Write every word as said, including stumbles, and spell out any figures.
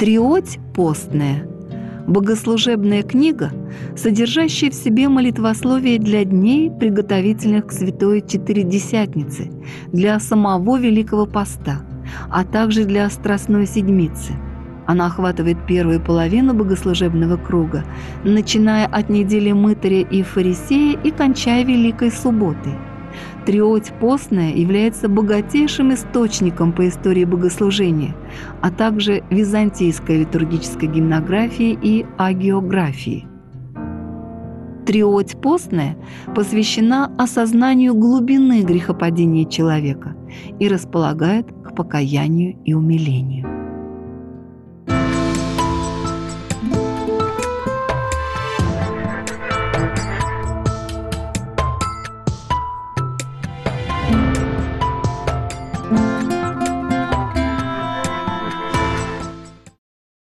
Триоть постная – богослужебная книга, содержащая в себе молитвословие для дней, приготовительных к Святой Четыредесятнице, для самого Великого Поста, а также для Страстной Седмицы. Она охватывает первую половину богослужебного круга, начиная от недели Мытаря и Фарисея и кончая Великой Субботой. Триоть постная является богатейшим источником по истории богослужения, а также византийской литургической гимнографии и агеографии. Триоть постная посвящена осознанию глубины грехопадения человека и располагает к покаянию и умилению.